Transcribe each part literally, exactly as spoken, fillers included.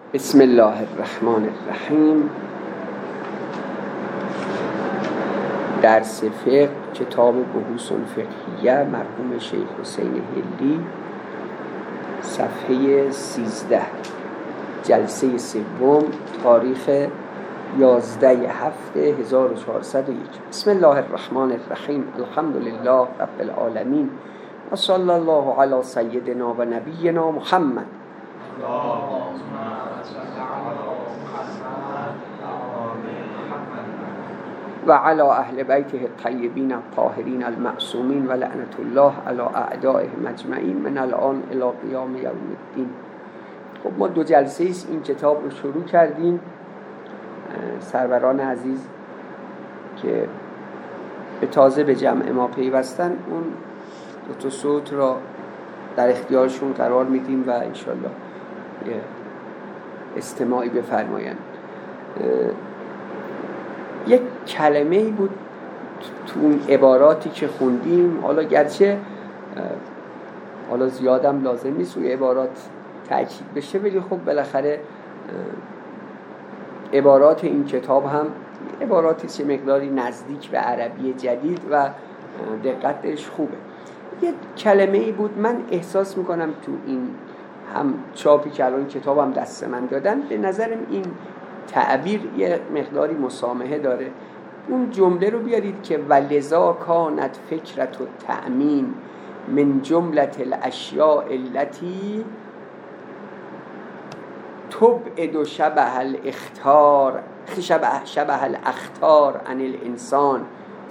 بسم الله الرحمن الرحیم. درس فقه، کتاب بحوث فقهیه مرحوم شیخ حسین حلی، صفحه سیزده، جلسه سوم، تاریخ یازده هفته هزار و چهارصد و یک. بسم الله الرحمن الرحیم. الحمد لله رب العالمین و صلی الله علی سیدنا و نبینا محمد و علی اهل بیته الطیبین الطاهرین المعصومین و لعنت الله علی اعدائهم اجمعین من الان الی قیام یوم الدین. خب ما دو جلسه ایست این کتاب رو شروع کردیم. سروران عزیز که به تازه به جمع ما پیوستن، اون دو تا صوت را در اختیارشون قرار میدیم و انشالله یه استماعی بفرمایند. یک کلمه‌ای بود تو اون عباراتی که خوندیم، حالا گرچه حالا زیادم لازم نیست روی عبارات تأکید بشه، ولی خب بالاخره عبارات این کتاب هم عباراتی که مقداری نزدیک به عربی جدید و دقتش خوبه. یک کلمه‌ای بود من احساس میکنم تو این هم چاپی که الان کتابم دست من دادن، به نظرم این تعبیر یه مقداری مسامحه داره. اون جمله رو بیارید که ولذا کانت فکرت و تأمین من جملت الاشیاء التي تبعد و شبه الاختار شبه, شبه الاختار عن الانسان،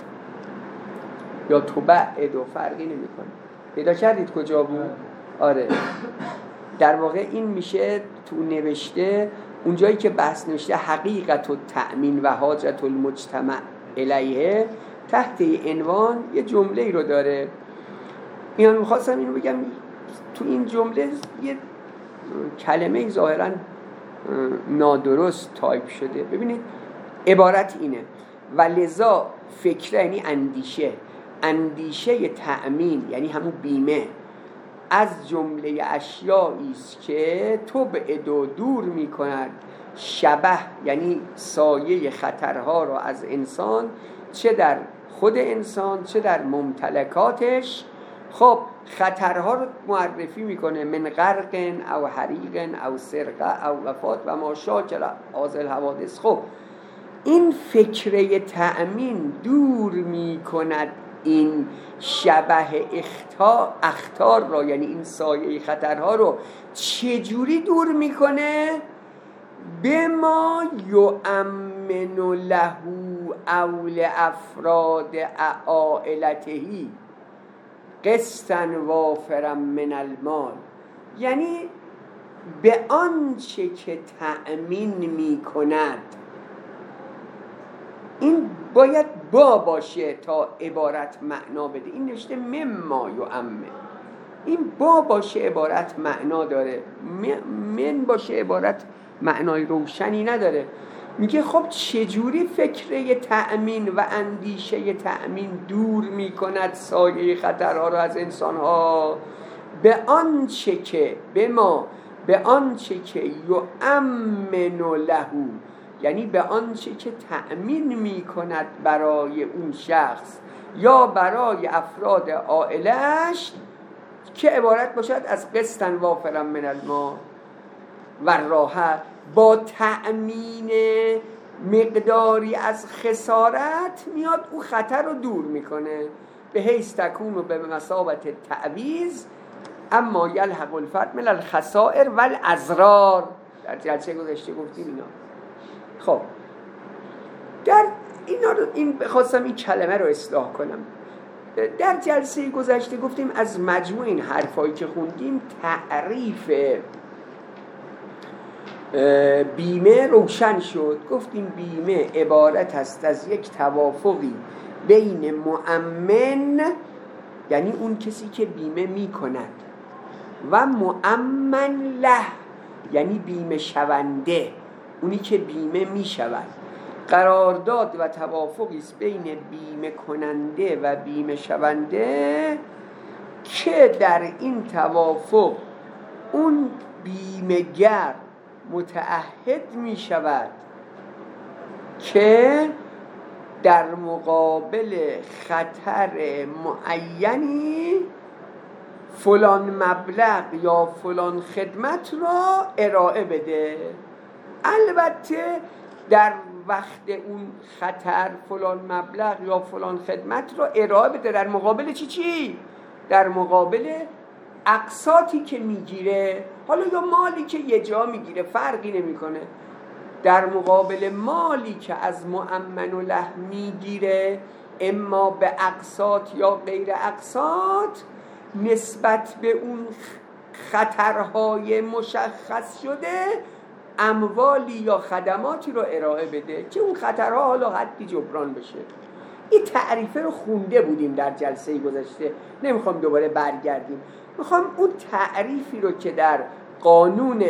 یا تبعد و فرقی نمی کنه. پیدا کردید کجا بود؟ آره، در واقع این میشه تو نوشته اونجایی که بحث نوشته حقیقت و تأمین و حاجت المجتمع الیه، تحت عنوان یه جمله ای رو داره. میان میخواستم اینو بگم، تو این جمله یه کلمه ظاهرا نادرست تایپ شده. ببینید عبارت اینه: ولذا فکره یعنی اندیشه، اندیشه تأمین یعنی همون بیمه از جمله اشیایی است که تبعد و دور می کند، شبه یعنی سایه خطرها را از انسان، چه در خود انسان چه در ممتلکاتش. خب خطرها رو معرفی میکنه: من غرق او حریق او سرقه او وفات و ما شاکل حاصل حوادث. خب این فکره تأمین دور میکند این شبه اختار, اختار را، یعنی این سایه خطرها رو. چجوری دور میکنه؟ بما یؤمن له اول افراد عائلتهی قسطا وافرا من المال، یعنی به آنچه که تأمین میکند. این باید با باشه تا عبارت معنا بده. این نوشته مما یؤمن، این با باشه عبارت معنا داره، من باشه عبارت معنای روشنی نداره. میگه خب چجوری فکره تأمین و اندیشه تأمین دور میکند سایه خطرها را از انسانها؟ به آنچه که به ما به آنچه که یؤمن له، یعنی به آنچه که تأمین میکند برای اون شخص یا برای افراد عائلش، که عبارت باشد از قسطا وافرا من المال و راحه، با تأمین مقداری از خسارت میاد او خطر رو دور میکنه. به حیث تکون و به مثابت تعویض اما یلحق الفرد من الخسائر و الازرار. در جلسه گذشته گفتیم اینا. خب در اینا رو این خواستم این کلمه رو اصلاح کنم. در جلسه گذشته گفتیم از مجموع این حرفایی که خوندیم تعریف بیمه روشن شد. گفتیم بیمه عبارت است از یک توافقی بین مؤمن، یعنی اون کسی که بیمه می کند، و مؤمن له، یعنی بیمه شونده، اونی که بیمه می شود. قرارداد و توافقی است بین بیمه کننده و بیمه شونده که در این توافق اون بیمه‌گر متعهد می شود که در مقابل خطر معینی فلان مبلغ یا فلان خدمت را ارائه بده. البته در وقت اون خطر فلان مبلغ یا فلان خدمت را ارائه بده در مقابل چی چی؟ در مقابل اقساطی که میگیره، حالا یا مالی که یه جا میگیره، فرقی نمیکنه. در مقابل مالی که از مؤمن له میگیره، اما به اقساط یا غیر اقساط، نسبت به اون خطرهای مشخص شده اموالی یا خدماتی رو ارائه بده که اون خطرها حالا حدی جبران بشه. این تعریفه رو خونده بودیم در جلسه گذشته، نمیخوام دوباره برگردیم. میخوام اون تعریفی رو که در قانون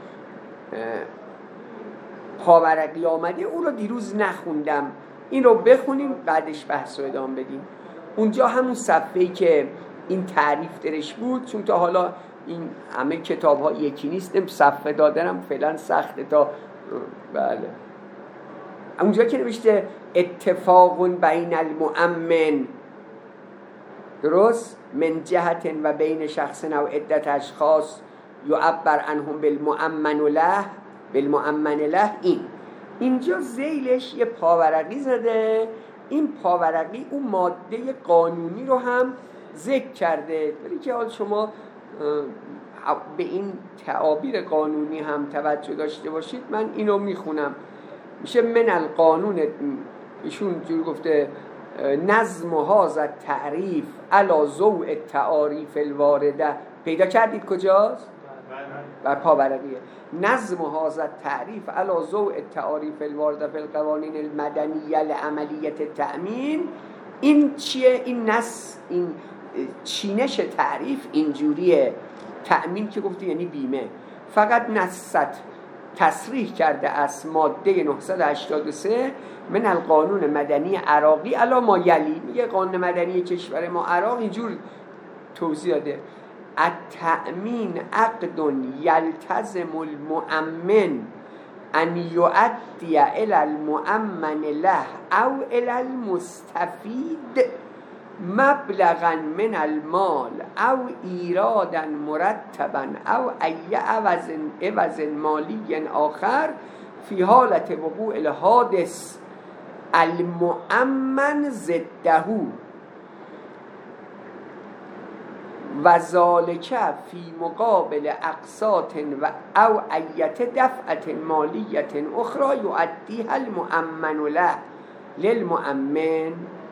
پاورقی آمده اون رو دیروز نخوندم، این رو بخونیم بعدش بحث رو ادامه بدیم. اونجا همون صفحه‌ای که این تعریف درش بود، چون تا حالا این همه کتاب ها یکی نیست، صفحه دادنم فعلا سخته تا بله. اونجا که نوشته اتفاق بین المؤمن، درست، من جهت و بین شخص و عدت اشخاص یعبر عنهم بالمؤمن له بالمؤمن له، این اینجا زیلش یه پاورقی زده. این پاورقی اون ماده قانونی رو هم ذکر کرده، ولی که حال شما به این تعابیر قانونی هم توجه داشته باشید. من اینو میخونم، میشه من القانون، ایشون جور گفته نظم هذا تعریف علی ضوء التعاریف الوارده. پیدا کردید کجاست؟ بر پاورقیه. نظم هذا تعریف علی ضوء التعاریف الوارده فی القوانین المدنیه لعملیت التأمین. این چیه؟ این نص، این چینش تعریف اینجوریه. تأمین که گفتی یعنی بیمه. فقط نصت تصریح کرده از ماده نهصد و هشتاد و سه من القانون مدنی عراقی علی ما یلی، میگه قانون مدنی کشور ما عراق اینجور توضیح داده: التأمین عقد یلتزم المؤمن ان یؤدی الی المؤمن له او الی المستفید مبلغا من المال او ایرادا مرتبا او ای عوض عوض مالی آخر فی حالت وقوع الحادث المؤمن ضده و ذالک فی مقابل اقساط و او ایت دفعت مالیت اخرى یؤدیها المؤمن له للمؤمن.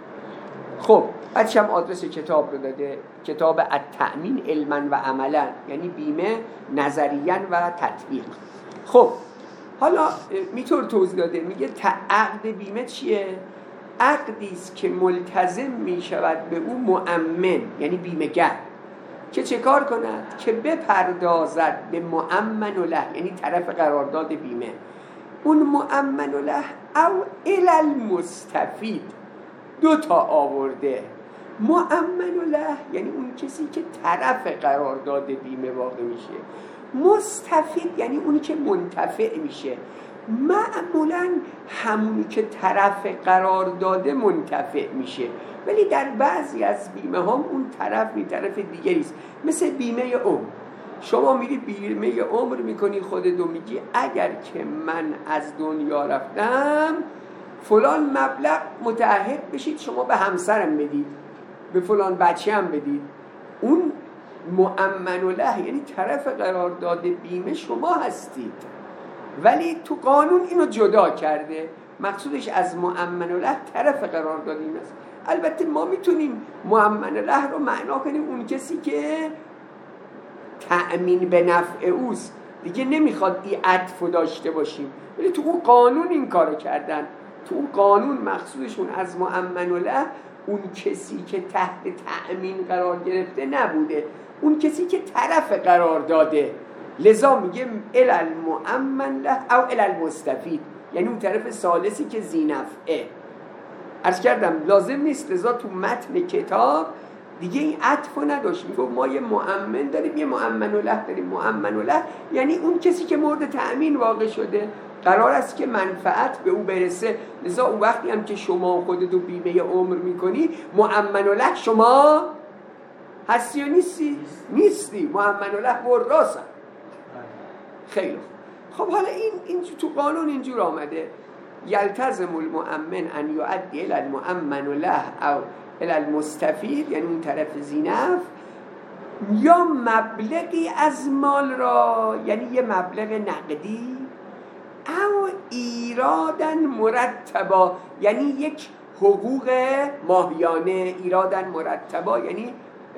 خب بعدش هم آدرس کتاب رو داده، کتاب التأمین علما و عملا، یعنی بیمه نظریا و تطبیق. خب حالا میطور توضیح داده، میگه عقد بیمه چیه؟ عقدی است که ملتزم میشود به او مؤمن، یعنی بیمه‌گر، که چه کار کند؟ که بپردازد به مؤمن له، یعنی طرف قرارداد بیمه، اون مؤمن له او الی المستفید. دو تا آورده. مؤمن له یعنی اون کسی که طرف قرارداد بیمه واقع میشه، مستفید یعنی اونی که منتفع میشه. معمولا همونی که طرف قرارداد منتفع میشه، ولی در بعضی از بیمه ها اون طرف می طرف دیگری است. مثل بیمه عمر، شما میری بیمه عمر میکنی، خودت میگی اگر که من از دنیا رفتم فلان مبلغ متعهد بشید شما به همسرم بدید، به فلان بچه هم بدید. اون مؤمن له یعنی طرف قرارداد بیمه شما هستید، ولی تو قانون اینو جدا کرده. مقصودش از مؤمن له طرف قرارداد بیمه است. البته ما میتونیم مؤمن له رو معنا کنیم اون کسی که تأمین به نفع اوست، دیگه نمیخواد این عطف داشته باشیم، ولی تو اون قانون این کارو کردن. تو اون قانون مقصودشون از مؤمن له اون کسی که تحت تأمین قرار گرفته نبوده، اون کسی که طرف قرار داده. لذا میگه الی المؤمن له او الی المستفید، یعنی اون طرف ثالثی که ذی نفعه. عرض کردم لازم نیست، لذا تو متن کتاب دیگه این عطف نداشت، میگفت ما یه مؤمن داریم یه مؤمن له داریم. مؤمن له یعنی اون کسی که مورد تأمین واقع شده، قرار است که منفعت به او برسه. لذا اون وقتی هم که شما خودتو بیمه عمر میکنی، مؤمن له شما هستی یا نیستی؟ نیستی. مؤمن له ورثه. خیلی خب. حالا این این تو قانون اینجور آمده: یلتزم المؤمن ان یؤدی الی المؤمن له او الی المستفید، یعنی اون طرف زینف، یا مبلغی از مال را، یعنی یه مبلغ نقدی، او ایرادن مرتبا، یعنی یک حقوق ماهیانه. ایرادن مرتبا یعنی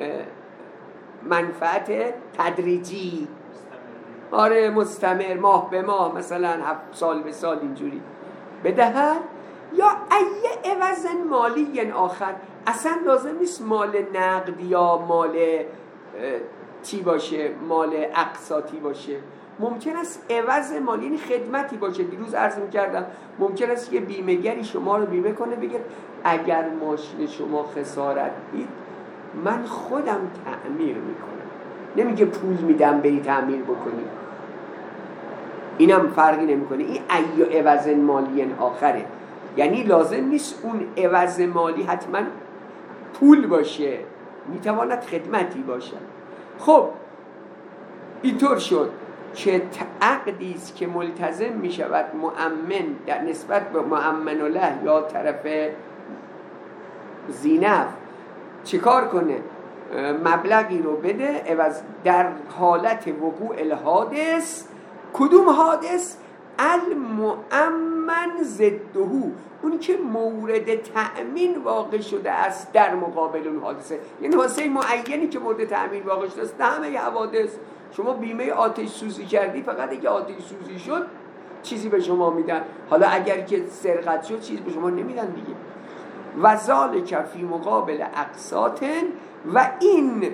منفعت تدریجی، آره مستمر، ماه به ماه، مثلا هفت سال به سال اینجوری بدهد. یا ای عوض مالی آخر، اصلا لازم نیست مال نقد یا مال چی باشه، مال اقساطی باشه. ممکن است عوض مالی یعنی خدمتی باشه. دیروز عرض می‌کردم ممکن است که بیمه‌گری شما رو بیمه کنه، بگه اگر ماشین شما خسارت دید من خودم تعمیر میکنم، نمیگه پول میدم بری تعمیر بکنی. اینم فرقی نمیکنه. این ای عوض مالی آخره، یعنی لازم نیست اون عوض مالی حتما پول باشه، میتواند خدمتی باشه. خب اینطور شد که عقدی است که ملتزم میشود مؤمن در نسبت به مؤمن له یا طرف زینف چیکار کنه؟ مبلغی رو بده عوض در حالت وقوع الحادث. کدوم حادث؟ المؤمن ضده، اون که مورد تأمین واقع شده است در مقابل اون حادثه. یعنی حادثه معینی که مورد تأمین واقع شده است، نه همه حوادث. شما بیمه آتش سوزی کردی، فقط اگه آتش سوزی شد چیزی به شما میدن، حالا اگر که سرقت شد چیزی به شما نمیدن دیگه. و ذالک فی مقابل اقساط، و این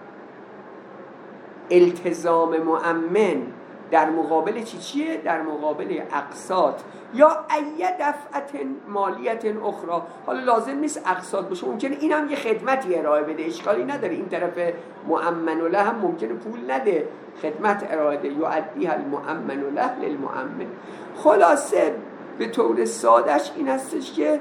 التزام مؤمن در مقابل چی چیه؟ در مقابل اقساط یا ای دفعت مالیت اخرى. حالا لازم نیست اقساط باشه، ممکنه این هم یه خدمتی ارائه بده، اشکالی نداره. این طرف مؤمن له هم ممکنه پول نده، خدمت ارائه ده. یؤدیها المؤمن له للمؤمن. خلاصه به طور سادهش این هستش که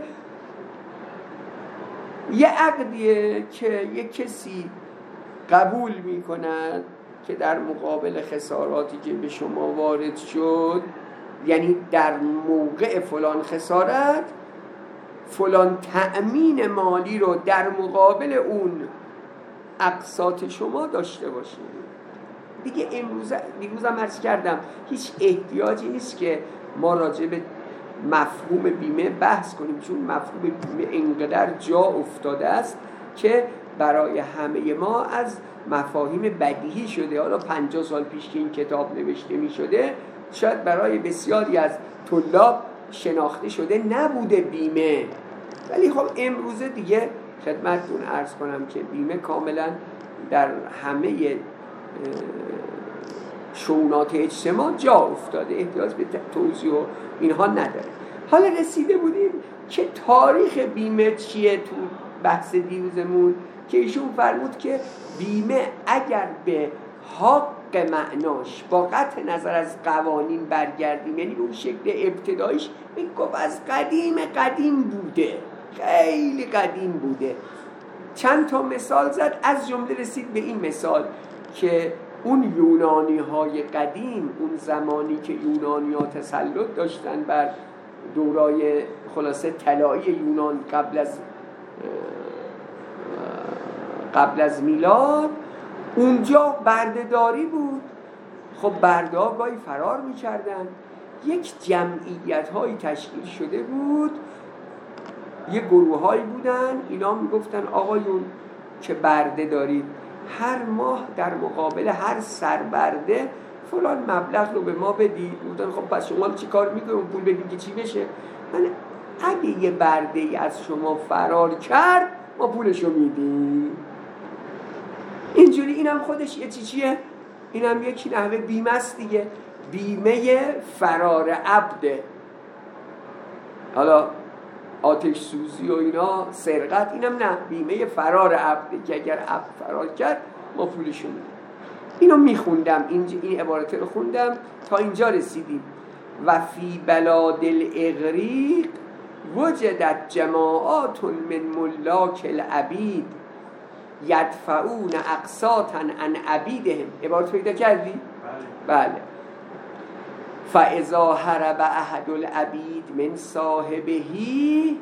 یه عقدیه که یه کسی قبول میکند که در مقابل خساراتی که به شما وارد شد، یعنی در موقع فلان خسارت فلان تأمین مالی رو در مقابل اون اقساط شما داشته باشید. دیگه امروز دیروز هم عرض کردم هیچ احتیاجی نیست که ما راجع به مفهوم بیمه بحث کنیم، چون مفهوم بیمه اینقدر جا افتاده است که برای همه ما از مفاهیم بدیهی شده. حالا پنجاه سال پیش که این کتاب نوشته می شده شاید برای بسیاری از طلاب شناخته شده نبوده بیمه، ولی خب امروزه دیگه خدمتتون عرض کنم که بیمه کاملا در همه شؤونات اجتماع جا افتاده، احتیاج به توضیح و اینها نداره. حالا رسیده بودیم که تاریخ بیمه چیه تو بحث دیروزمون، که ایشون فرمود که بیمه اگر به حق معناش با قطع نظر از قوانین برگردیم، یعنی اون شکل ابتدایش میگفت از قدیم قدیم بوده، خیلی قدیم بوده. چند تا مثال زد، از جمله رسید به این مثال که اون یونانی های قدیم، اون زمانی که یونانی ها تسلط داشتن بر دورای خلاصه طلایی یونان قبل از قبل از میلاد، اونجا بردهداری بود. خب برده ها گاهی فرار میکردن. یک جمعیت هایی تشکیل شده بود، یه گروه هایی بودن، اینا میگفتن آقایون که برده دارید، هر ماه در مقابل هر سربرده فلان مبلغ رو به ما بدید. بودن خب پس شما چی کار میکنید؟ پول بدید که چی بشه؟ من اگه یه برده ای از شما فرار کرد ما پولشو میدیم. اینجوری اینم خودش یه چی چیه؟ اینم یکی نحوه بیمه است دیگه، بیمه فرار عبده. حالا آتش سوزی و اینا، سرقت، اینم نه، بیمه فرار عبده که اگر عبد فرار کرد ما پولشو میدیم. اینو میخوندم، این این عبارت رو خوندم تا اینجا رسیدیم. و فی بلاد الاغریق وجدت جماعات من ملاک العبید یدفعون اقساطا عن عبیدهم. عبارت پیدا کردی؟ بله. فاذا هرب احد العبید من صاحبهی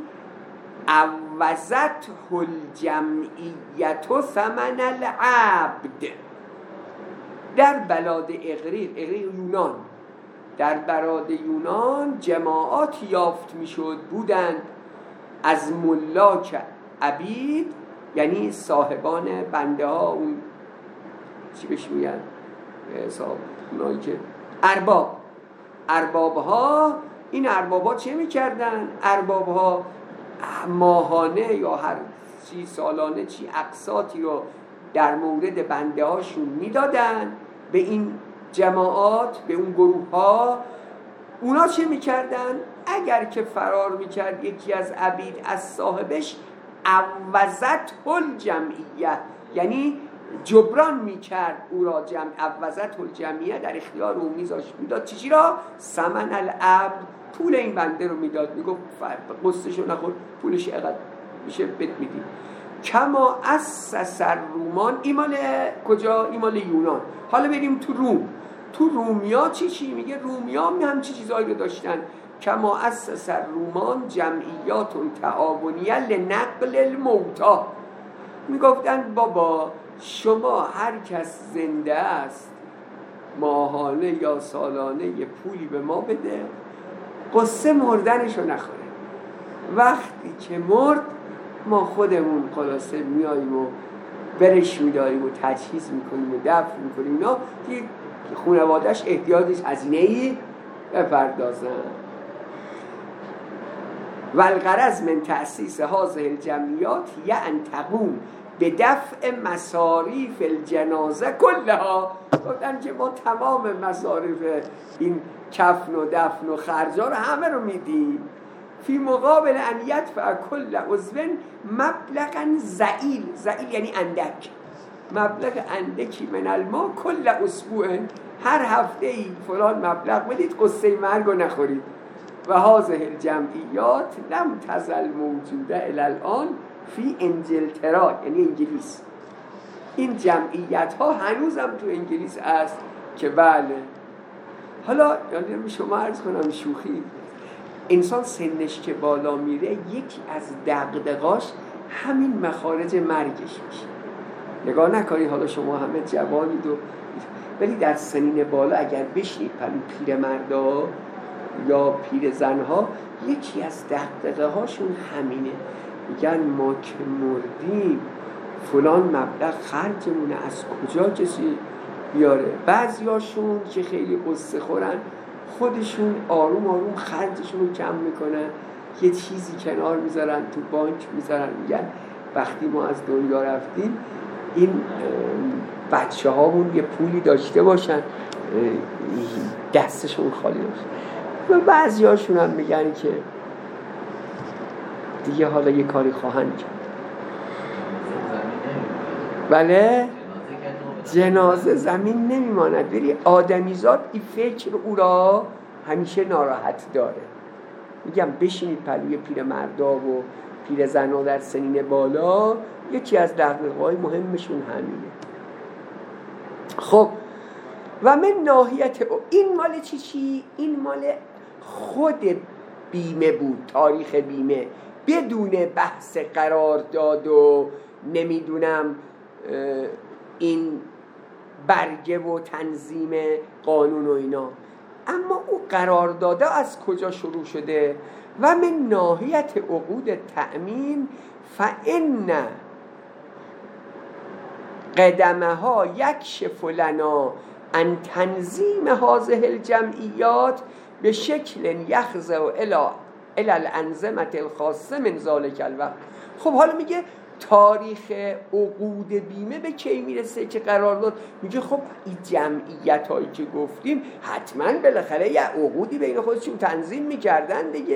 عوضته الجمعیت ثمن العبد. در بلاد اغریق، اغریق یونان، در بلاد یونان جماعات یافت میشد بودند از ملاک عبید، یعنی صاحبان بنده ها، اون چی بهش میگن حساب، اونایی که ارباب، ارباب ها. این ارباب ها چه میکردن؟ ارباب ها ماهانه یا هر چی سالانه چی اقساطی رو در مورد بنده هاشون میدادن به این جماعات، به اون گروه ها. اونا چه میکردن؟ اگر که فرار میکرد یکی از عبید از صاحبش، عوضت الجمعیه، یعنی جبران میکرد او را، جمع عوضت الجمعیه در اختیار او میذاشت، میداد چیزی را؟ ثمن العبد، پول این بنده رو میداد، میگفت قسطشو نخور، پولش اقدر میشه بهت میدیم. کما اسس الرومان، این مال کجا؟ این مال یونان. حالا بریم تو روم. تو رومیا چی چی میگه؟ رومیا هم چی چیزایی رو داشتن؟ کما اسس الرومان جمعیات تعاونیه لنقل الموتى. میگفتن بابا شما هر کس زنده است ماهانه یا سالانه یه پولی به ما بده، قصه مردنشو نخوره. وقتی که مرد ما خودمون خلاصه میاییم و برش میداریم و تجهیز میکنیم و دفن میکنیم، اینا که خانواده‌اش احتیاجش هزینه‌ای بپردازن. و الغرض من تأسیس هذه الجمعیات یعنی تقوم به دفع مصاریف الجنازه کلها. گفتن که ما تمام مصارف این کفن و دفن و خرجا رو همه رو میدیم، فی مقابل ان یدفع کل عضو مبلغا ضئیل، ضئیل یعنی اندک، مبلغ اندکی من المال کل اسبوع، هر هفته ای فلان مبلغ بدید، قصه مرگ رو نخورید. و هذه الجمعیات لم تزل موجوده الی الان فی انجلترا، یعنی انگلیس. این جمعیت ها هنوز هم تو انگلیس است که بله. حالا یادم شما عرض کنم شوخی، انسان سنش که بالا میره یکی از دغدغاش همین مخارج مرگش میشه. نگاه نکنید حالا شما همه جوانید و ولی در سنین بالا اگر بشنید پلو پیر مردا یا پیر زنها، یکی از دغدغه هاشون همینه. میگن ما که مردیم فلان مبلغ خرجمونه، از کجا کسی بیاره؟ بعضی هاشون که خیلی قصه خورن خودشون آروم آروم خرجشون رو کم میکنن، یه چیزی کنار میذارن، تو بانک میذارن، میگن وقتی ما از دنیا رفتیم این بچه هامون یه پولی داشته باشن، دستشون خالی باشه. و بعضی هاشون هم میگن که دیگه حالا یه کاری خواهند کرد. بله جنازه زمین نمیماند. بری آدمیزاد این فکر او را همیشه ناراحت داره. میگم بشینید پلوی پیر مردا و پیر زنها در سنین بالا، یکی از دغدغه‌های مهمشون همینه. خب و من ناحیت این مال چی چی؟ این مال خود بیمه بود، تاریخ بیمه، بدون بحث قرارداد و نمیدونم این برگه و تنظیم قانون و اینا. اما او قرارداد از کجا شروع شده؟ و من ناحیت عقود تأمین فإن قدمها یکشف لنا ان تنظیم هذه الجمعیات به شکل یخضع الی الی الانظمه الخاصه من ذلک الوقت. خب حالا میگه تاریخ عقود بیمه به کی میرسه که قرارداد؟ میگه خب این جمعیت هایی که گفتیم حتما بالاخره یه عقودی بین خودشون تنظیم میکردن دیگه.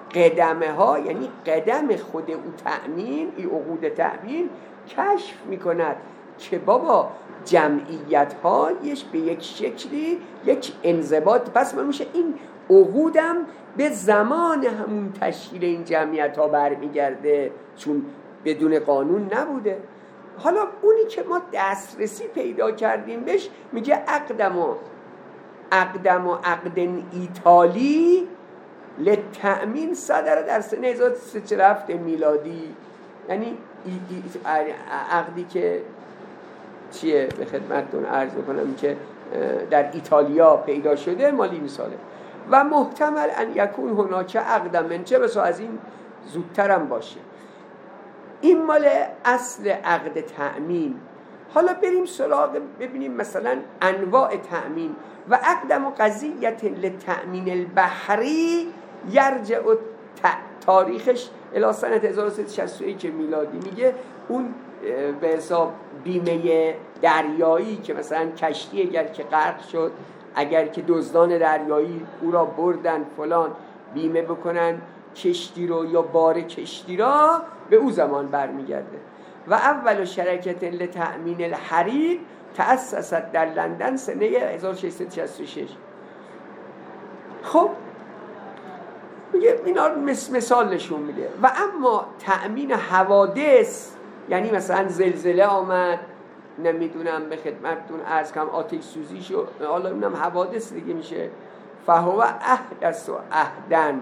قدمه ها یعنی قدم خود او تأمین، این عقود تأمین کشف میکند که بابا جمعیت ها یش به یک شکلی یک انضباط، پس من میشه این عقودم به زمان همون تشکیل این جمعیت ها برمیگرده چون بدون قانون نبوده. حالا اونی که ما دسترسی پیدا کردیم بهش میگه اقدم و اقدم و عقد ایتالی لتأمین صدر در سنه هزار و سیصد و چهل و هفت میلادی، یعنی عقدی که چیه به خدمتتون عرض بکنم که در ایتالیا پیدا شده مالی مثاله و محتمل ان یکون هناک عقد من، چه بسا از این زودترم باشه. این مال اصل عقد تأمین. حالا بریم سراغ ببینیم مثلا انواع تأمین. و اقدم قضیت لتأمین البحری یرجع تاریخش الی سنه هزار و سیصد و شصت و یک میلادی. میگه اون به حساب بیمه دریایی که مثلا کشتی اگر که غرق شد، اگر که دزدان دریایی او را بردن فلان، بیمه بکنن کشتی رو یا بار کشتی را، به او زمان برمیگرده. و اول شرکت لتأمین الحریر تأسست در لندن سنه هزار و ششصد و شصت و شش. خب میگه اینا مثال نشون میده. و اما تأمین حوادث، یعنی مثلا زلزله آمد، نمیدونم به خدمتتون عرض کنم آتش سوزی شد، حالا اینم حوادث دیگه میشه. فهو احدث و اهدن،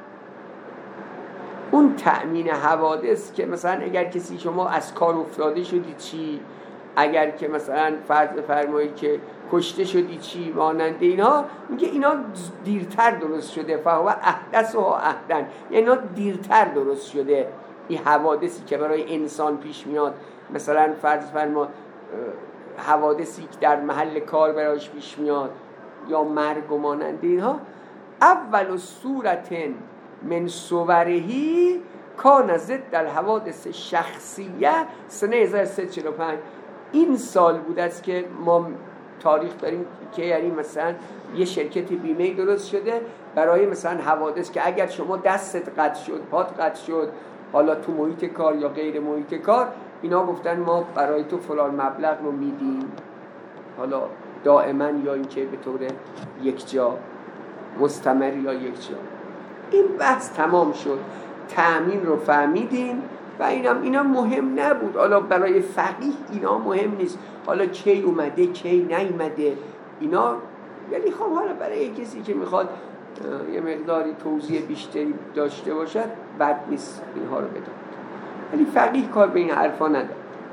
اون تأمین حوادث که مثلا اگر کسی شما از کار افتاده شدی چی، اگر که مثلا فرض فرمایید که کشته شدی چی، مانند اینها، میگه اینا دیرتر درست شده. فهو احدث و اهدن، یعنی اینا دیرتر درست شده. این حوادثی که برای انسان پیش میاد، مثلا فرض فرما حوادثی که در محل کار برایش پیش میاد یا مرگ و مانند اینها، اول صورت من صورهی کان ضد الحوادث شخصیه سنه هزار و سیصد و چهل و پنج. این سال بود است که ما تاریخ داریم که یعنی مثلا یه شرکت بیمه درست شده برای مثلا حوادث که اگر شما دستت قطع شد، پات قطع شد، حالا تو محیط کار یا غیر محیط کار، اینا گفتن ما برای تو فلان مبلغ رو میدیم، حالا دائما یا اینکه به طور یک جا مستمر یا یک جا. این بحث تمام شد، تأمین رو فهمیدیم و اینم اینا مهم نبود. حالا برای فقیه اینا مهم نیست، حالا کی اومده کی نیومده اینا، یعنی خب حالا برای کسی که میخواد یه مقداری توضیح بیشتری داشته باشد بد نیست اینها رو بدون، ولی فقیه کار به این حرفا نداره.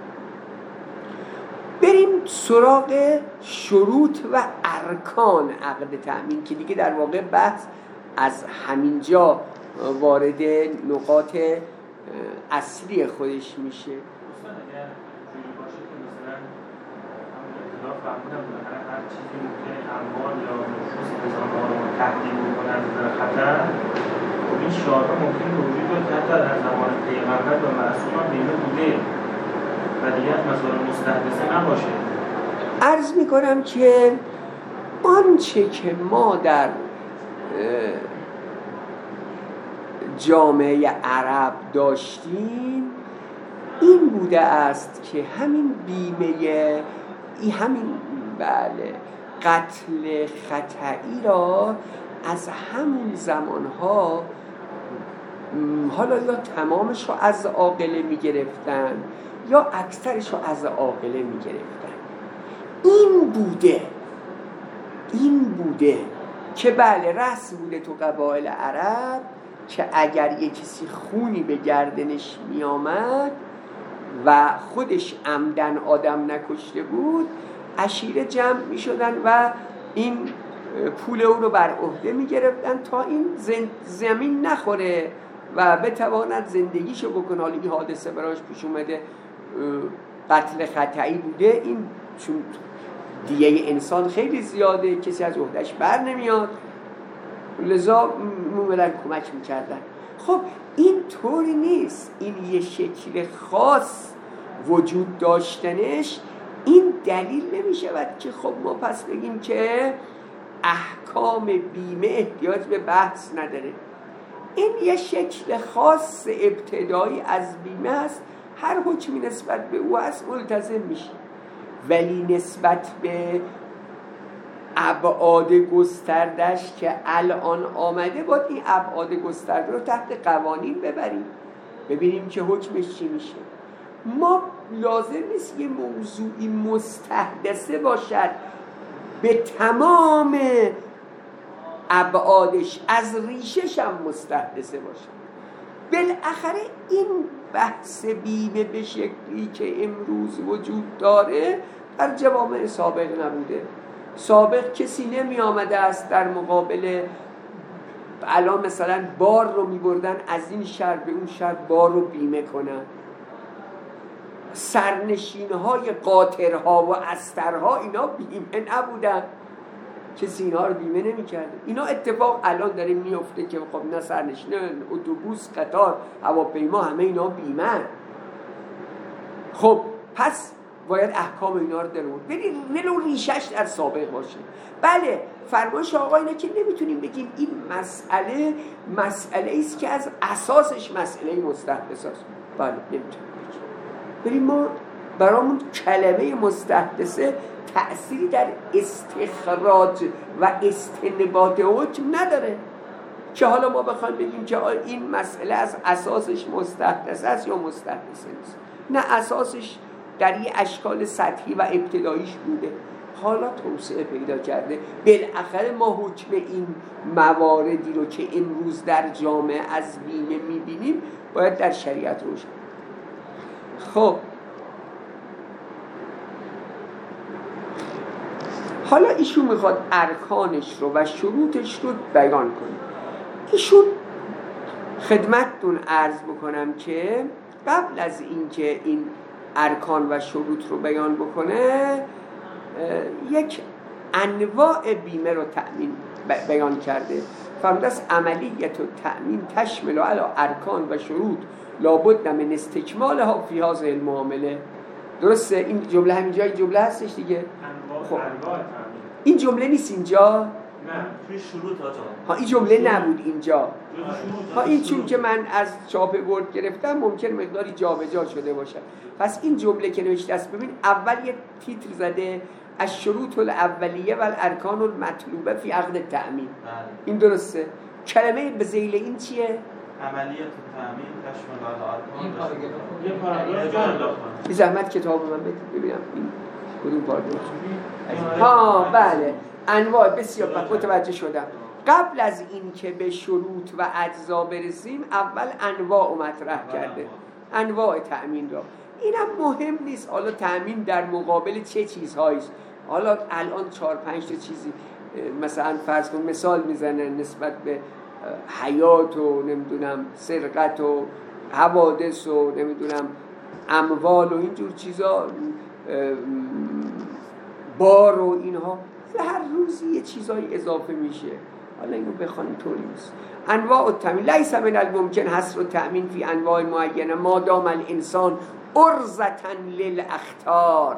بریم سراغ شروط و ارکان عقد تأمین که دیگه در واقع بحث از همینجا وارد نقاط اصلی خودش میشه. هر چیزی که اموال یا نفوس انسان‌ها رو تهدید می‌کنند در خطر، خب این شعارها ممکن وجود داره حتی در زمان پیغمبر و معصوم هم بیمه بوده و دیگه از مسائل مستحدثه نباشه. عرض می‌کنم که آنچه که ما در جامعه عرب داشتیم این بوده است که همین بیمه ای همین بله قتل خطئی را از همون زمانها، حالا یا تمامش رو از عاقله می گرفتن یا اکثرش رو از عاقله می گرفتن. این بوده این بوده که بله رسم بوده تو قبایل عرب که اگر یک کسی خونی به گردنش می آمد و خودش عمدن آدم نکشته بود، عشیره جمع می شدن و این پول او رو بر عهده می گرفتن تا این زمین نخوره و بتواند زندگیشو بکنه. حالا این حادثه براش پیش اومده، قتل خطئی بوده، این چون دیگه انسان خیلی زیاده کسی از عهدهش بر نمیاد، لذا مومدن کمک میکردن. خب این طوری نیست، این یه شکل خاص وجود داشتنش این دلیل نمیشود که خب ما پس بگیم که احکام بیمه احتیاج به بحث نداره. این یه شکل خاص ابتدایی از بیمه است. هر حکمی نسبت به او هست ملتزم میشه، ولی نسبت به ابعاد گستردش که الان آمده باید این ابعاد گسترده رو تحت قوانین ببریم، ببینیم که حکمش چی میشه. ما لازم نیست یه موضوعی مستحدثه باشد به تمام ابعادش، از ریشش هم مستحدثه باشد. بالاخره این بحث بیمه به شکلی که امروز وجود داره در جوامع سابق نبوده. سابق کسی نمی آمده است در مقابل الان مثلا بار رو می بردن از این شهر به اون شهر بار رو بیمه کنن. سرنشین های قاطرها و استرها اینا بیمه نبودن، کسی اینا رو بیمه نمی کرده. اینا اتفاق الان داره می افته که خب نه سرنشین اتوبوس، قطار، هواپیما همه اینا بیمه. خب پس باید احکام اینا رو در بود ببین ولو ریشش در سابق باشه. بله فرمایش آقا اینه که نمیتونیم بگیم این مسئله مسئله است که از اساسش مسئله مستحدث است. بله نمیتونیم بگیم. ما برامون کلمه مستحدثه تأثیری در استخراج و استنباط حکم نداره که حالا ما بخوایم بگیم که این مسئله از اساسش مستحدث است یا مستحدث نیست. نه، اساسش در یه اشکال سطحی و ابتداییش بوده، حالا توسعه پیدا کرده. بالاخره ما حکم این مواردی رو که امروز در جامعه از بیمه میبینیم باید در شریعت روشن. خب حالا ایشون میخواد ارکانش رو و شروطش رو بیان کنه. ایشون خدمتتون عرض بکنم که قبل از اینکه این ارکان و شروط رو بیان بکنه یک انواع بیمه رو تأمین بیان کرده. فرموده است عملیت و تأمین تشمل علی ارکان و شروط لابد من استکمالها فی هذه المعامله. درسته؟ این جمله همینجا جمله هستش دیگه. خب این جمله نیست اینجا؟ نه توی شروط آجا. ها این جمله نبود اینجا. ها این چون که من از چاپ ورد گرفتم ممکن مقداری جابجا شده باشه. پس این جمله که نوشته است ببین اول یه تیتر زده الشروط الاولیه و الارکان المطلوبه فی عقد تأمین. این درسته؟ کلمه به ذیل این چیه؟ عملیت تأمین تشمل الارکان. یه پاراگراف بی زحمت کتاب من بدید ببینم این کدوم پاراگراف. ها بله انواع بسیار متوجه شدم. قبل از این که به شروط و اجزا برسیم اول انواع رو مطرح کرده، انواع تأمین را. اینم مهم نیست حالا تأمین در مقابل چه چیزهایی است. حالا الان چهار پنج تا چیزی مثلا فرض کن مثال میزنه نسبت به حیات و نمیدونم سرقت و حوادث و نمیدونم اموال و اینجور چیزا، بار و اینها، هر روزی یه چیزای اضافه میشه. حالا اینو بخوان طوری نیست. انواع التأمین لیس من الممکن حصر التأمین فی انواع معینه ما دام الانسان عرضة للاخطار.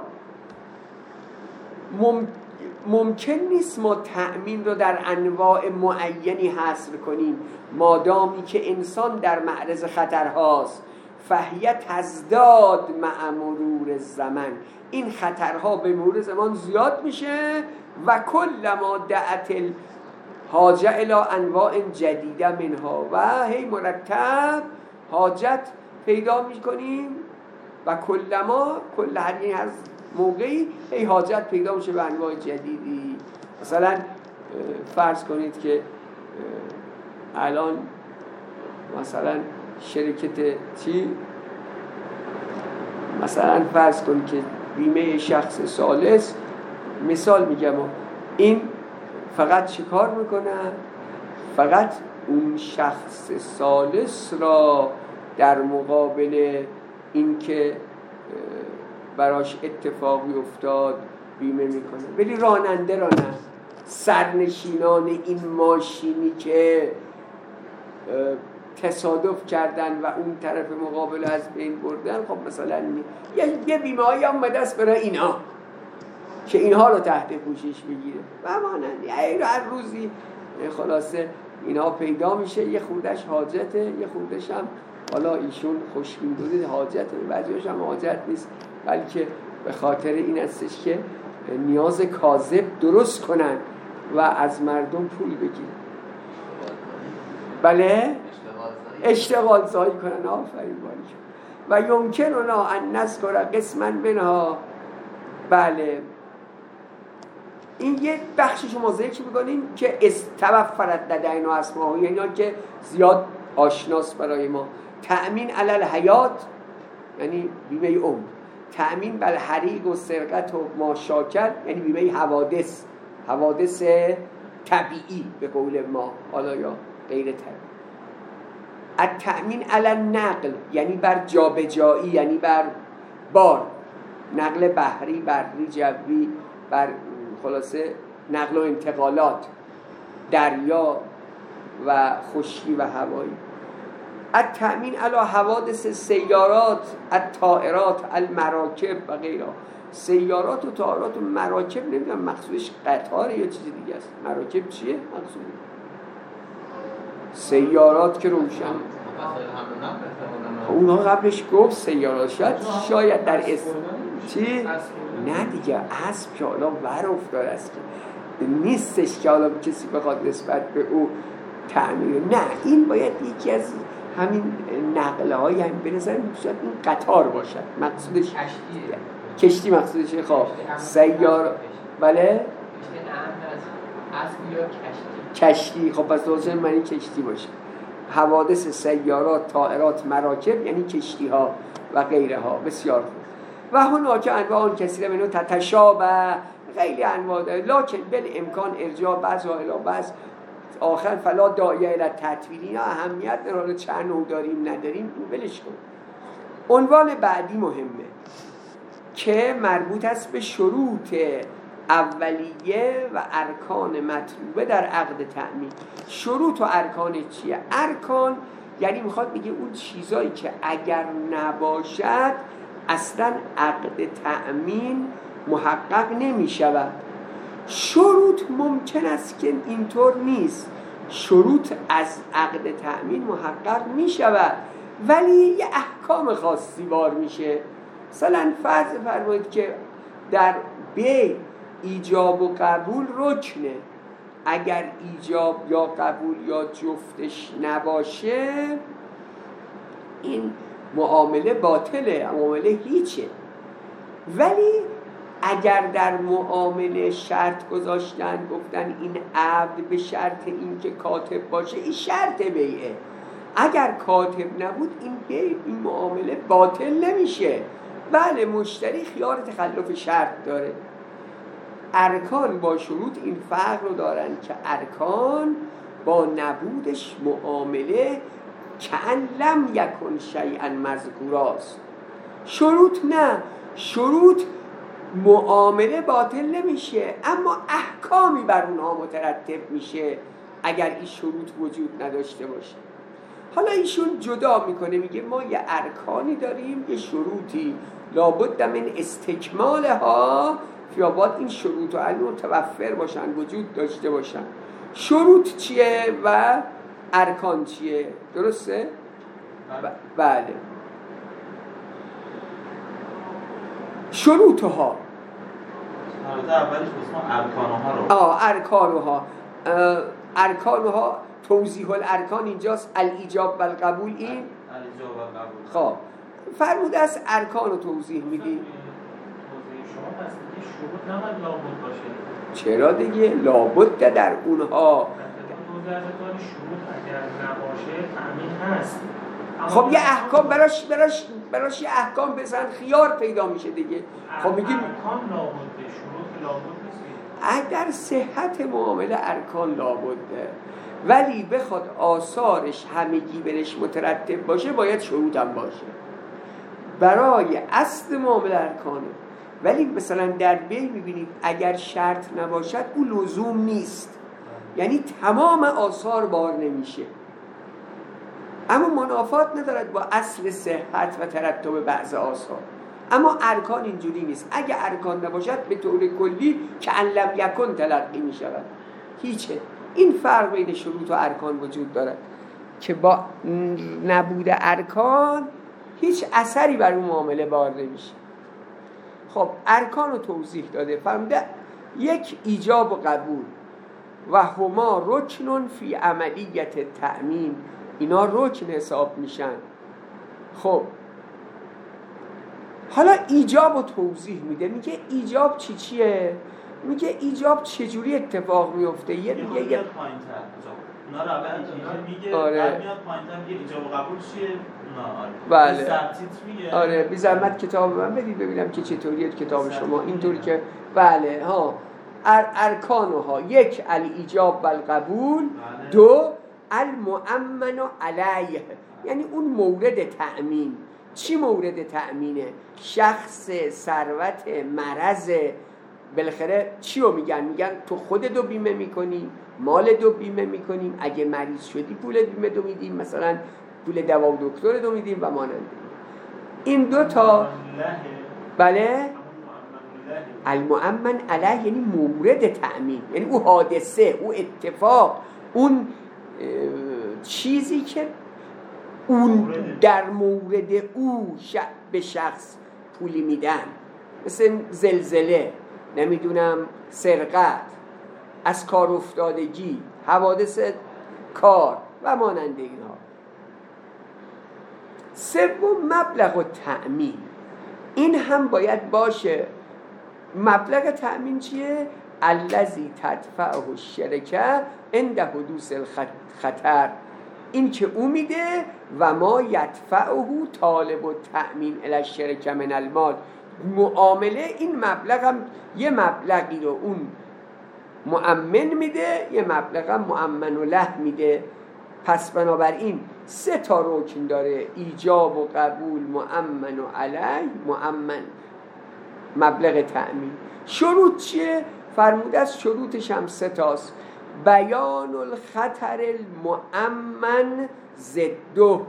مم... ممکن نیست ما تأمین رو در انواع معینی حصر کنیم مادامی که انسان در معرض خطرهاست. فهیه تزداد مع مرور زمان. این خطرها به مرور زمان زیاد میشه و کل ما دعت الحاجه الى انواع جدیده منها و هی مرتب حاجت پیدا میکنیم و کل ما کل هر این از موقعی هی حاجت پیدا میشه به انواع جدیدی. مثلا فرض کنید که الان مثلا شرکت چی مثلا فرض کن که بیمه شخص ثالث مثال میگم این فقط چی کار میکنه؟ فقط اون شخص ثالث را در مقابل این که براش اتفاقی افتاد بیمه میکنه، ولی راننده را نه. سرنشینان این ماشینی که تصادف کردن و اون طرف مقابل از بین بردن، خب مثلا یه بیمه هایی آمده است برای اینا که اینها رو تحت پوشش بگیره و مانند هر روزی خلاصه اینا پیدا میشه. یه خوردش حاجته، یه خوردش هم حالا ایشون خوشبین بوده حاجته، بعضیش هم حاجت نیست، بلکه به خاطر این هستش که نیاز کاذب درست کنن و از مردم پول بگیرن. بله اشتغال زایی کنن. آفرین باریک. و یمکن اونا ان نذکر قسما منها. بله این یه بخشی شما ذکر میکنیم که استوفرت لدینا اسماء، یعنی که زیاد آشناس برای ما. تأمین علی الحیات یعنی بیمه عمر، تأمین بر حریق و سرقت و ماشاکل یعنی بیمه حوادث، حوادث طبیعی به قول ما حالا یا غیر طبیعی. التأمین علی النقل یعنی بر جابجایی، یعنی بر بار، نقل بحری، بری، جوی، بر خلاصه نقل و انتقالات، دریا و خشکی و هوایی. التأمین علی حوادث سیارات، الطائرات، المراکب و غیره. سیارات و طائرات و مراکب نمیدونم مقصودش قطاره یا چیزی دیگه است. مراکب چیه مقصود؟ سیارات که روشن اونها قبلش گفت سیارات، شاید شاید در اسم چی؟ نه دیگه اسب که حالا ور افتاد است که نیستش که حالا کسی بخواد نسبت به او تعمیر. نه این باید یکی از همین نقله های هم برسن، شاید این قطار باشد مقصودش کشتی مقصودش خواه سیار. بله کشتی. خب پس دوزه منی کشتی باشه. حوادث سیارات، طائرات، مراکب یعنی کشتی ها و غیره ها. بسیار خوب. و هناک که انواع کثیره منو تتشابه، خیلی انواع داره، لکن بل امکان ارجاع بعض و الی بعض آخر فلا داعیه الی تطویل. اینا اهمیت نداره چند نوع داریم نداریم ولش کن. عنوان بعدی مهمه که مربوط است به شروط اولیه و ارکان مطلوبه در عقد تأمین. شروط و ارکان چیه؟ ارکان یعنی میخواد بگه اون چیزایی که اگر نباشد اصلا عقد تأمین محقق نمیشود. شروط ممکن است که اینطور نیست. شروط از عقد تأمین محقق میشود ولی یه احکام خاصی بار میشه. مثلا فرض فرمایید که در بیع ایجاب و قبول رکنه، اگر ایجاب یا قبول یا جفتش نباشه این معامله باطله، معامله هیچه. ولی اگر در معامله شرط گذاشتن گفتن این عقد به شرط این که کاتب باشه، این شرط بیعه، اگر کاتب نبود این بیع این معامله باطل نمیشه. بله مشتری خیار تخلف شرط داره. ارکان با شروط این فرق رو دارن که ارکان با نبودش معامله کأن لم یکن شیئا مذکوراست. شروط نه، شروط معامله باطل نمیشه اما احکامی بر اونها مترتب میشه اگر این شروط وجود نداشته باشه. حالا ایشون جدا میکنه میگه ما یه ارکانی داریم، یه شروطی لابد من استکمالها، یا باید این شروط و علم متوفر باشن، وجود داشته باشن. شروط چیه و ارکان چیه؟ درسته؟ ب- بله. شروطها اولش بسیم ارکانها رو آه ارکانها ارکانها توضیح الارکان اینجاست، الایجاب و القبول. این الایجاب و قبول. خب فرموده است ارکان رو توضیح میدی. شما پس دیگه شروط نباید لابد باشه. چرا دیگه لابد در اونها در شروط اگر نباشه تأمین هست. خب یه احکام براش براش براش یه احکام بزن خیار پیدا میشه دیگه. خب میگیم ارکان لابده، شروط لابد نیست. در صحت معامله ارکان لابده، ولی بخواد آثارش همگی برش مترتب باشه باید شروط هم باشه. برای اصل معامله ارکانه. ولی مثلا در بیع میبینید اگر شرط نباشد او لزوم نیست، یعنی تمام آثار بار نمیشه، اما منافات ندارد با اصل صحت و ترتب بعض آثار. اما ارکان اینجوری نیست. اگه ارکان نباشد به طور کلی که ان لم یکن تلقی میشود، هیچه. این فرق بین شروط و ارکان وجود دارد که با نبود ارکان هیچ اثری بر اون معامله بار نمیشه. خب ارکان رو توضیح داده، فرموده یک ایجاب و قبول و هما رکنون فی عملیت تأمین، اینا رکن حساب میشن. خب حالا ایجاب رو توضیح میده، میگه ایجاب چی چیه؟ میگه ایجاب چجوری اتفاق میفته. یه میگه یه پایین‌تر اونا رو اول میگه، آره. بعد میاد پایین‌تر میگه ایجاب و قبول چیه؟ بله. سبتیتر میگه. آره بی زحمت کتاب من بدید ببینم که چطوریه کتاب شما. اینطوری که بله ها ار ارکانها، یک الایجاب و القبول، بله. دو المؤمن علیه، یعنی اون مورد تأمین. چی مورد تأمینه؟ شخص، ثروت، مرض، بالاخره چی رو میگن؟ میگن تو خودت رو بیمه میکنی، مال دو بیمه میکنیم، اگه مریض شدی پول بیمه دو میدیم، مثلا پول دوا و دکتر دو میدیم و مانند این دو تا. بله المؤمن علیه یعنی مورد تأمین، یعنی او حادثه، او اتفاق، اون چیزی که اون در مورد او به شخص پولی میدن، مثل زلزله، نمیدونم سرقت، از کار افتادگی، حوادث کار و مانند اینها. سوم مبلغ التأمین، این هم باید باشه. مبلغ تأمین چیه؟ الذی تدفعه الشرکه عند حدوث الخطر، این که او میده و ما یدفعه طالب التأمین الی الشرکه من المال. معامله این مبلغ هم یه مبلغی رو اون مؤمن میده، یه مبلغ هم مؤمن له میده. پس بنابراین سه تا رکن داره: ایجاب و قبول، مؤمن و علیه، مؤمن مبلغ تأمین. شروط چیه؟ فرموده از شروطش هم سه تاست: بیان الخطر المؤمن ضده،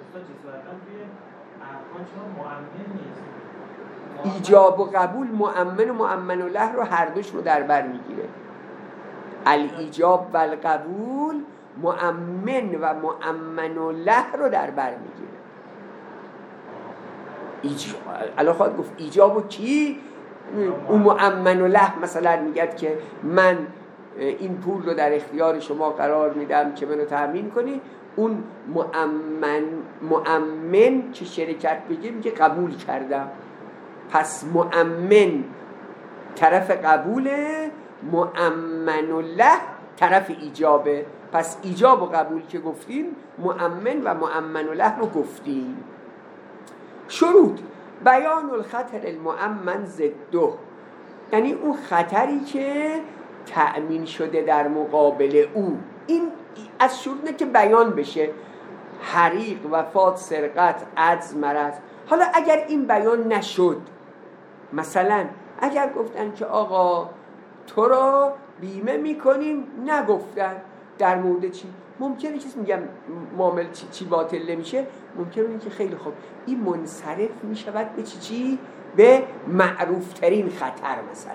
ایجاب و قبول مؤمن و مؤمن له رو هر دوش رو در بر میگیره. الایجاب و القبول مؤمن و مؤمن له رو در بر میگیره. ایجاب الان خواهد گفت ایجاب و کی؟ اون مؤمن له مثلا میگه که من این پول رو در اختیار شما قرار میدم که منو تأمین کنی. اون مؤمن مؤمن که شرکت بگه میگه قبول کردم. پس مؤمن طرف قبوله، مؤمن له طرف ایجابه. پس ایجاب و قبول که گفتیم، مؤمن و مؤمن له رو گفتیم. شروط: بیان الخطر المؤمن ضده، یعنی اون خطری که تأمین شده در مقابل او. این از شروطه که بیان بشه: حریق، وفات، سرقت، عجز، مرض. حالا اگر این بیان نشد، مثلا اگر گفتن که آقا تو را بیمه میکنیم، نگفتن در مورد چی، ممکنه چیز میگم معامله چی, چی باطل نمیشه، ممکنه که خیلی خوب این منصرف میشود به چی چی به معروف ترین خطر. مثلا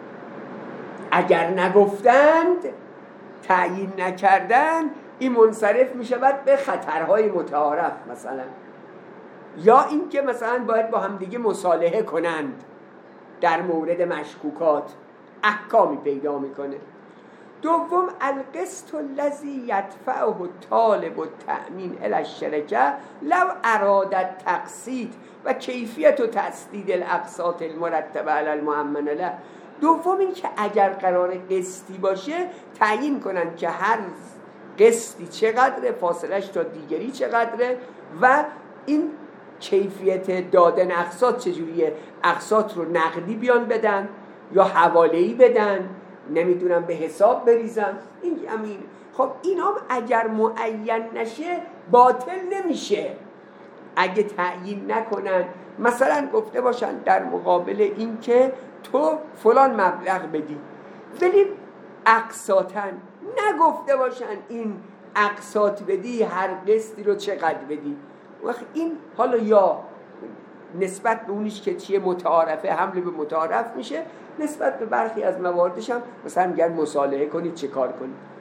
اگر نگفتند، تعیین نکردن، این منصرف میشود به خطرهای متعارف مثلا. یا این که مثلا باید با هم دیگه مصالحه کنند در مورد مشکوکات، احکامی پیدا میکنه. دوم القسط الذی یدفعه طالب التأمین الی الشرکه لو اراد التقسیط و کیفیت و تسدید الاقساط المرتبه علی المؤمن له. دوم این که اگر قرار قسطی باشه، تعیین کنن که هر قسطی چقدره، فاصلش تا دیگری چقدره و این کیفیت دادن اقساط چجوریه. اقساط رو نقدی بیان بدن یا حواله‌ای بدن، نمیدونم به حساب بریزن. این همین. خب اینا اگر معین نشه باطل نمیشه. اگه تعیین نکنن، مثلا گفته باشن در مقابل این که تو فلان مبلغ بدی، ولی اقساطاً نگفته باشن این اقساط بدی هر قسطی رو چقدر بدی. وقت این حالا یا نسبت به اونیش که چیه متعارفه، حمله به متعارف میشه، نسبت به برخی از مواردش هم مثلا میگن مصالحه کنید چه کار کنید.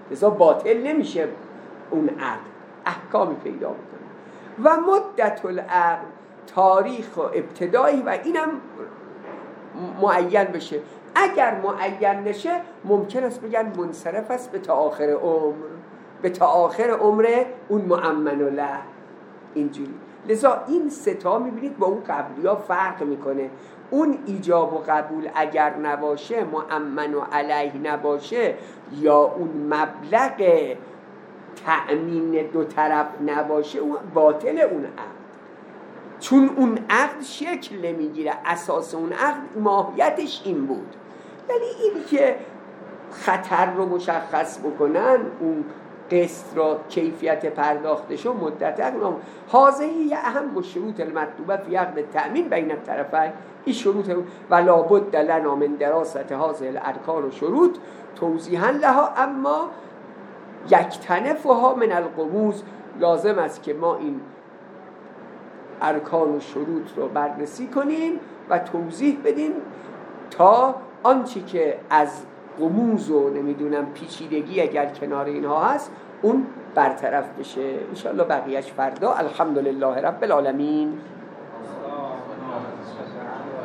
لذا باطل نمیشه اون عقد، احکامی پیدا میکنه. و مدت العقد، تاریخ و ابتدایی و اینم معین بشه. اگر معین نشه ممکن است بگن منصرف است به تا آخر عمر، به تا آخر عمر اون مؤمن له. اینجوری. لذا این ستا میبینید با اون قبلی ها فرق میکنه. اون ایجاب و قبول اگر نباشه، مؤمن و علیه نباشه، یا اون مبلغ تأمین دو طرف نباشه، اون باطل اون عقد. چون اون عقد شکل نمیگیره، اساس اون عقد ماهیتش این بود. ولی این که خطر رو مشخص بکنن، اون قسط را کیفیت پرداختش و مدت عقد، هذه اهم شروط المطلوبه فی عقد التأمین بین الطرفین. این شروط و لابد لنا من دراسة هذه الارکان و شروط توضیحا لها، اما یکتنفها من الغموض. لازم است که ما این ارکان و شروط رو بررسی کنیم و توضیح بدیم تا آنچه که از غموض و نمیدونم پیچیدگی اگر کنار اینها هست اون برطرف بشه. انشاءالله بقیهش فردا. الحمدلله رب العالمین.